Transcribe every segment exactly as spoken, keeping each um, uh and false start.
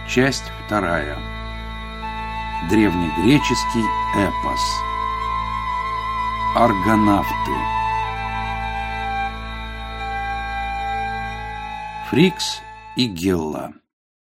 Часть вторая. Древнегреческий эпос. Аргонавты. Фрикс и Гелла.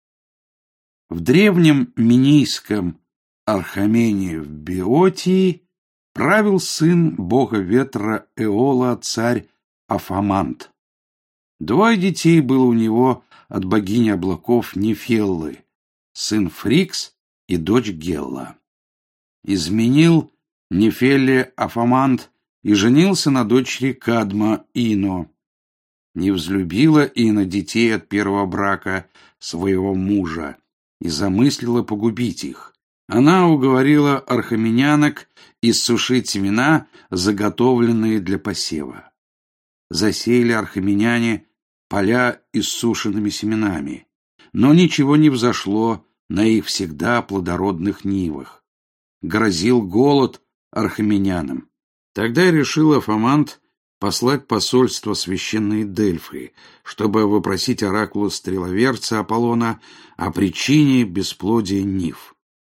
В древнем минийском Орхомене в Беотии правил сын бога ветра Эола царь Афамант. Двое детей было у него от богини облаков Нефеллы, сын Фрикс и дочь Гелла. Изменил Нефелле Афамант и женился на дочери Кадма Ино. Не взлюбила Ино детей от первого брака своего мужа и замыслила погубить их. Она уговорила орхоменянок иссушить семена, заготовленные для посева. Засеяли орхоменяне поля иссушенными семенами, но ничего не взошло на их всегда плодородных нивах. Грозил голод орхоменянам. Тогда решил Афамант послать посольство священной Дельфы, чтобы вопросить оракула стреловерца Аполлона о причине бесплодия нив.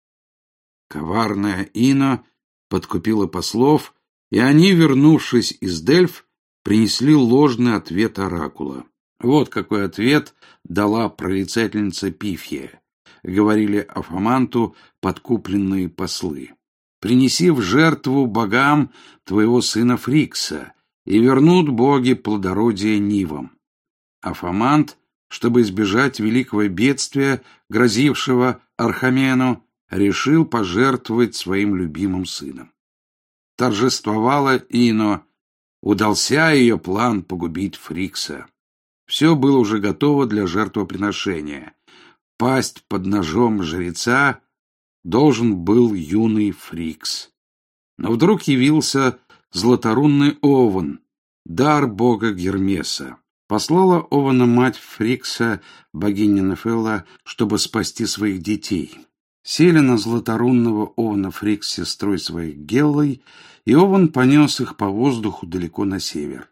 Коварная Ино подкупила послов, и они, вернувшись из Дельф, принесли ложный ответ оракула. Вот какой ответ дала прорицательница Пифия, говорили Афаманту подкупленные послы. «Принеси в жертву богам твоего сына Фрикса, и вернут боги плодородие нивам». Афамант, чтобы избежать великого бедствия, грозившего Орхомену, решил пожертвовать своим любимым сыном. Торжествовала Ино, удался ее план погубить Фрикса. Все было уже готово для жертвоприношения. Пасть под ножом жреца должен был юный Фрикс. Но вдруг явился златорунный Овен, дар бога Гермеса. Послала Овена мать Фрикса, богиня Нефелла, чтобы спасти своих детей. Сели на златорунного Овна Фрикс с сестрой своей Геллой, и Овен понес их по воздуху далеко на север.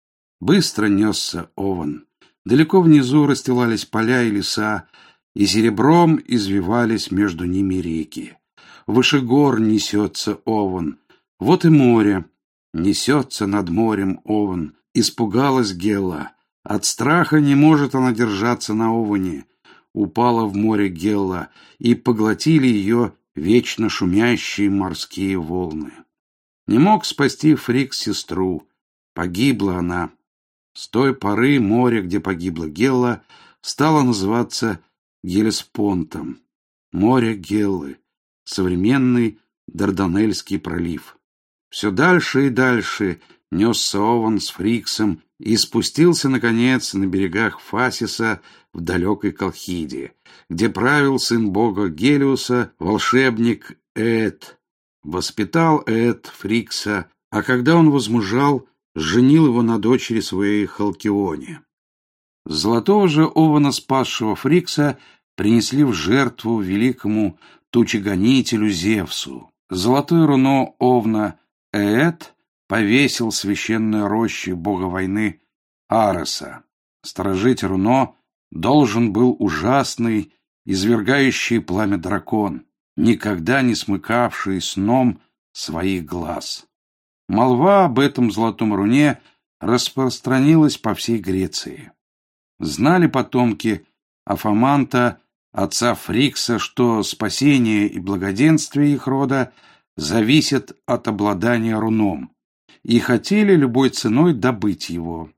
Быстро несся Овен. Далеко внизу расстилались поля и леса, и серебром извивались между ними реки. Выше гор несется Овен. Вот и море. Несется над морем Овен. Испугалась Гелла. От страха не может она держаться на Овене. Упала в море Гелла, и поглотили ее вечно шумящие морские волны. Не мог спасти Фрикс сестру. Погибла она. С той поры море, где погибла Гелла, стало называться Гелеспонтом. Море Геллы. Современный Дарданельский пролив. Все дальше и дальше несся Овен с Фриксом и спустился, наконец, на берегах Фасиса в далекой Колхиде, где правил сын бога Гелиуса, волшебник Эет. Воспитал Эет Фрикса, а когда он возмужал, женил его на дочери своей Халкионе. Золотого же Овена, спасшего Фрикса, принесли в жертву великому тучегонителю Зевсу. Золотое руно Овна Эет повесил в священной роще бога войны Ареса. Сторожить руно должен был ужасный, извергающий пламя дракон, никогда не смыкавший сном своих глаз. Молва об этом золотом руне распространилась по всей Греции. Знали потомки Афаманта, отца Фрикса, что спасение и благоденствие их рода зависят от обладания руном, и хотели любой ценой добыть его.